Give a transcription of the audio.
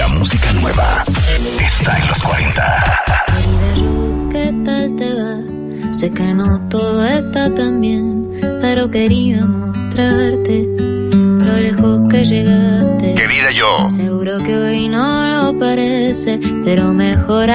La música nueva está en los 40. Querida Ruth, ¿qué tal te va? Sé que no todo está tan bien, pero quería mostrarte lo lejos que llegaste. Querida yo. Seguro que hoy no lo parece, pero mejor